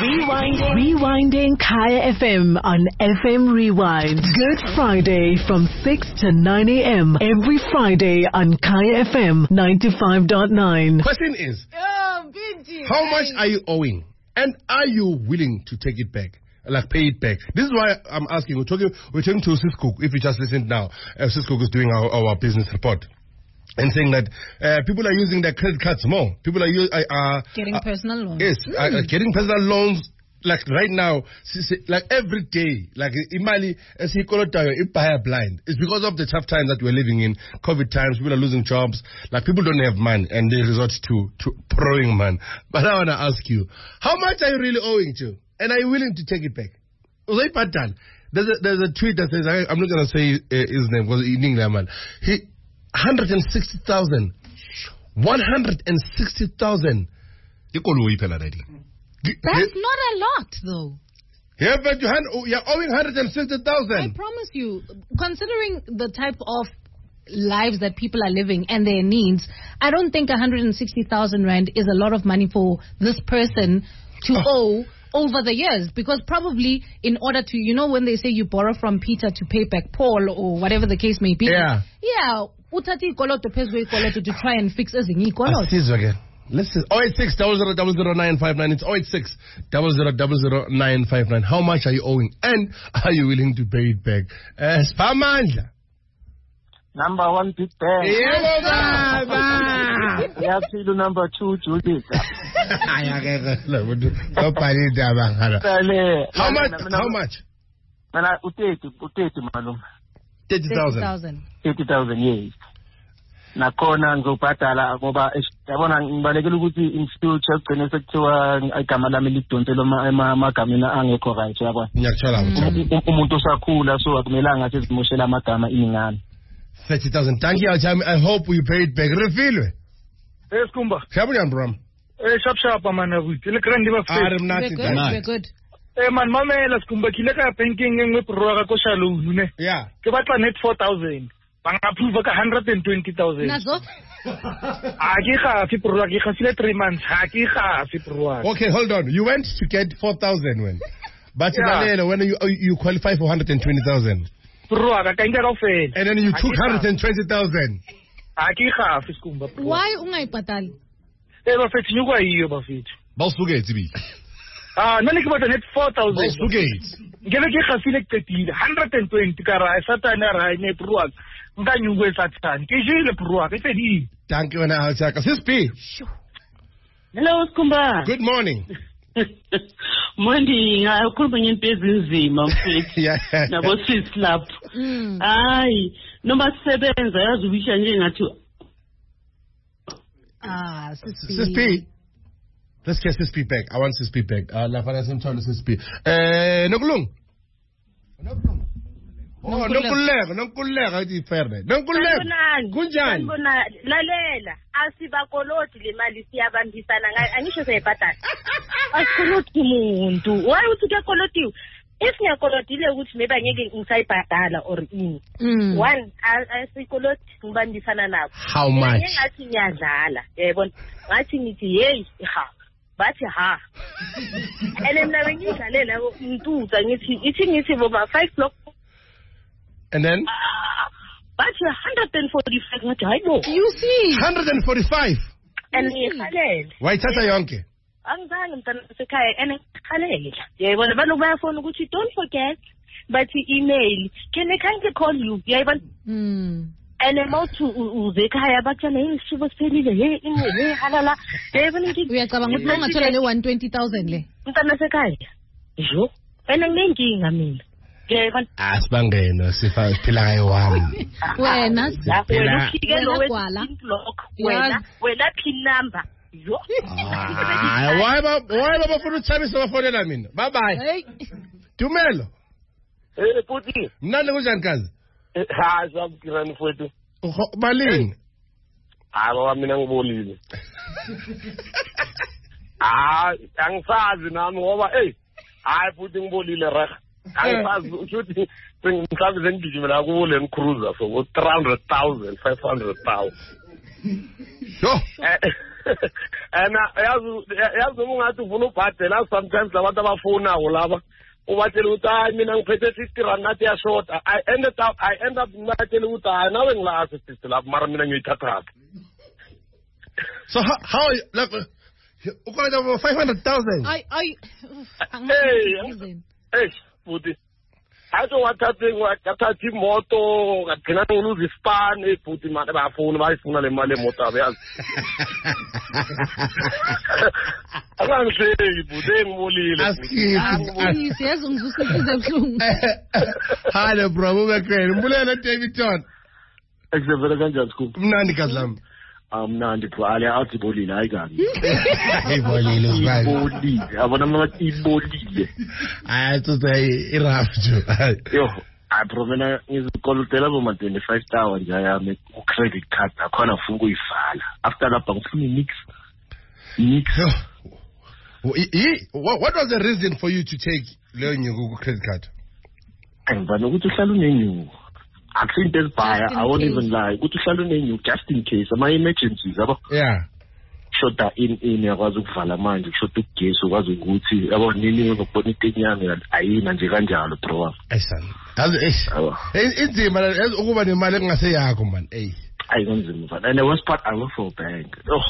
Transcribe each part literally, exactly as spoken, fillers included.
Rewinding. Rewinding Kaya F M on F M Rewind. Good Friday from six to nine a.m. every Friday on Kaya F M ninety-five point nine. Question is, how much are you owing? And are you willing to take it back? Like pay it back. This is why I'm asking. We're talking. We're talking to Cisco. If you just listened now, uh, Cisco is doing our, our business report and saying that uh, people are using their credit cards more. People are u- uh, uh, getting uh, personal loans. Yes, mm. uh, uh, getting personal loans. Like right now, like every day, like imali ipaya blind. It's because of the tough times that we're living in. COVID times, people are losing jobs. Like people don't have money, and they resort to to borrowing man. But I wanna ask you, how much are you really owing to? And are you willing to take it back? There's a, there's a tweet that says, I'm not going to say uh, his name because he's in England, man. He, one hundred sixty thousand. one hundred sixty thousand. That's not a lot, though. Yeah, but you're owing one hundred sixty thousand. I promise you, considering the type of lives that people are living and their needs, I don't think one hundred sixty thousand rand is a lot of money for this person to owe over the years, because probably in order to, you know, when they say you borrow from Peter to pay back Paul or whatever the case may be. Yeah. Yeah. Utati ikoloto pezwe ikoloto to try and fix ezinye ikoloto. This again. Listen, oh eight six double zero double zero nine five nine. It's oh eight six double zero double zero nine five nine. How much are you owing, and are you willing to pay it back? Uh, Spamandla. Number one, Big Bang. Yeah, Baba. Yeah, number two, Judith. How much? How much? Thirty thousand. Thirty thousand, yes. Nakhona ngizobhadala ngoba yabona ngibalekela ukuthi in future kugcine sekuthiwa igama lami lidontela amagameni angekho right yabona. Ngiyakutshala umuntu usakhula so akumelanga athi zimoshela amagama ingane. thirty thousand. Thank you. I hope you pay it back. Refilwe. Hey, Skumba. Shabuyan, bro. Hey, sharp sharp, man. Ile grand diva fit. I'm not good. We're good. Hey, man, mamela Skumba kile ka banking ngwe proroga ko shallow ne. Yeah. Ke batla net four thousand. Bang approve ka one hundred twenty thousand. Nazo? A ke ga fi proroga ke gasile three months. Ha ke ga fi proroga. Okay, hold on. You went to get four thousand when. But yeah. when you you qualify for one hundred twenty thousand. Proroga ka ingeka ufela. And then you took one hundred twenty thousand. Why ungayibhatali? Eh bafethu nyukwa yiyo bafethu. Bawusukethi bi. Ah nani ke batla net four thousand. Bawusukethi. Ngeke ke gasile qetile one hundred twenty ka ra satana ra ne prua. Nka nyukwe satana. Ke jile prua ke fedi. Thank you wena alchaka. Sis B. Hello Skumba. Good morning. Morning, ukhuluma ngempezi nzima mfethu. Nabo sis lapho. Hayi. Noma sebenza yazi ubisha nje ngathi ah Sis P. Let's get Sis P back. I want Sis P back. Uh la fana simthole Sis P. Eh nokulungu. Nokulungu. Oh nokuleka nokuleka ithi fairness. Nokuleka. Kunjani? Ngibona lalela asibakoloti le mali siyabambisana angisho seyibhatala. Asikoloti umuntu. Why uthi kuyakolotiwe? If ngiyakolotile ukuthi maybe angeke ngisayibhadala or ini. One asikoloti ngibambisana nabo. How much? Ngathi ngiyadlala. Yebo. Ngathi ngithi hey ha. Bathi ha. Ene mina bengidlalela umtuza ngithi ithi ngithi boba five block. And then bathi one hundred forty-five ngathi hayibo. You see? one hundred forty-five. And ngiyakhalele. Why thatha yonke? Angizange mntana sekhaya ene khalela yayibona abantu bayafona ukuthi don't forget but email can I kindly call you yayibona mm ene mawuthi uze ekhaya bakuthana hey sibo siphelile hey hey halala yayibona ngithi uyacabanga ukuthi ungathola le one hundred twenty thousand le mntana sekhaya jo ene nginenkinga mina yayibona asibangena sifa siphila ngayo wami wena wena ufike lo wena wena wena pin number yo ah why ba why ba bafuna uthabisa bafonela mina bye bye hey Tumelo eh puti mnandi kunjani kazi ha sabukirani mfowethu balini aba mina ngibolile ah angisazi nami ngoba hey hayi futhi ngibolile reg angisazi ukuthi ngihlambe sengigijimela kuwo le cruiser for three hundred thousand five hundred thousand yo And yazi ungathi ufuna ubhadela sometimes labantu abafonayo laba ubatshela ukuthi hayi mina ngiphethe fifty rand nathi yashota. I ended up I end up ngibatshela ukuthi hayi nawe ngilase sister lapho mara mina ngiyithatha. So how how like ukwenza over five hundred thousand? I I Hey, hey, futhi. Aso wathathe wathatha imoto ngagcina nguluza ispan futhi manje bayafuna bayifuna le mali emoto abayazi. Akangisheki futhi ngimolile. Asikhiphi siyazi ngizusisize ebuhlungu. Hello bro, ube great. Mbulele Davidton. Eksevele kanjani scoop? Mnandi kazlam. Amnandi khwale athi bolile hayi kabi. Ibolile uzibani. Ibolile, abona ngathi ibolile. Hayi tsotsai irafjo. Yo, I provena ngizikolotela boma twenty-five thousand nje yami ku credit card akhona ufuna ukuyivala. After lapha ngifuna mix. Mix. What was the reason for you to take leyo nyuku ku credit card? Ngibona ukuthi uhlala unenyuku. Akusinto ezibhaya, I won't even lie. Ukuthi uhlala unenyuku just in case ama emergencies yabo. Yeah. Shoda in in yakwazi ukuvala manje, shoda ugesi ukwazi ukuthi yabo nini ngokubona itenyana ayina nje kanjalo bro. Ayisana. Yazi inzima ukuba nemali engase yakho man. Ey. Ayinzima mfana. And the worst part I work for a bank. Oh.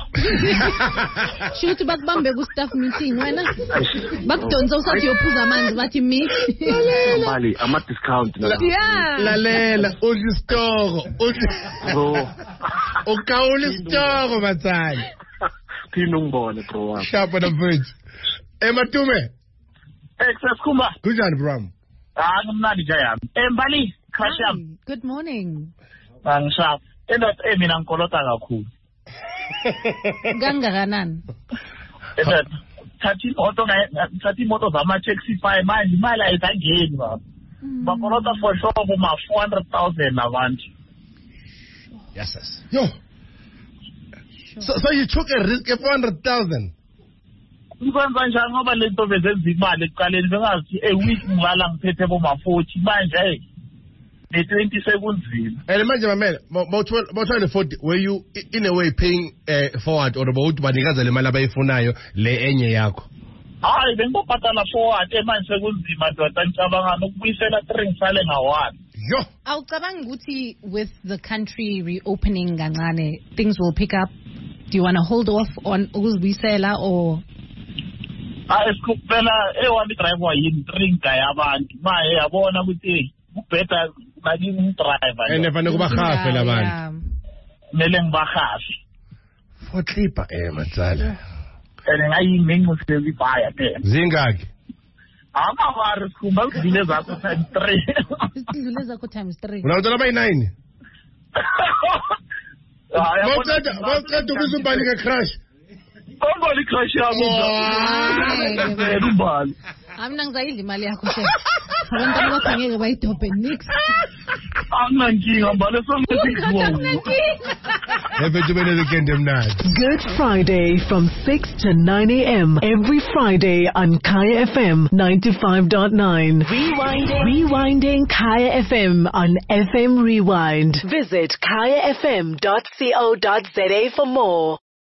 Shothi bakubambe ku staff meeting wena. Bakudonsa usathi yophuza amanzi bathi mi. Mali ama discount na. Yeah. Lalela uzistoko. Bro. Ukawula istoko bathali. Phino ngibone bro. Sharp on the bridge. Ematume. Eksaskhumba. Kunjani bro? Ah ngimnandi nje yami. Embali khasham. Good morning. Angishap. Endathi emina ngikolota kakhulu. Kangakanani? Endathi thathi imoto thathi imoto zama taxi fire manje imali ayizangeni baba. Bakolota for sure kuma four hundred thousand abantu. Yes yes. Yo. So so you took a risk of four hundred thousand. Ngikwenza njani ngoba lento bezenza imali ekuqaleni bengazi a week ngala ngiphethe boma forty manje the twenty sekunzima. And manje mamela bawuthole forty were you in a way paying uh, forward or about banikaza le mali abayifunayo le enye yakho? Hayi bengibhatala forward manje sekunzima doda ngicabanga ukubuyisela three ngisale ngawa. Yo. Awucabanga ukuthi with the country reopening kancane things will pick up? Do you want to hold off on ukuzibuyisela or Ah esikupela ewami driver yini drink yabantu maye yabona ukuthi ubhetha bakini driver and never kuba khafe labantu mele ngibahafi for clipper eh matsala ene ngayimengu sezibhaya ke zingaki ama wari sikhumba udile zakho times three idile zakho times three unawuthola bayi nine ah yabona baqeda ukuzumbani ka crash Ombali crash yami ngibali Amina ngizayidla imali yakho she. Abantu abangeke bayidobhe nix. Angankinga mbale sonke Good Friday from six to nine a.m. every Friday on Kaya F M ninety-five point nine. Rewinding. Rewinding Kaya F M on F M Rewind. Visit kaya f m dot co dot za for more.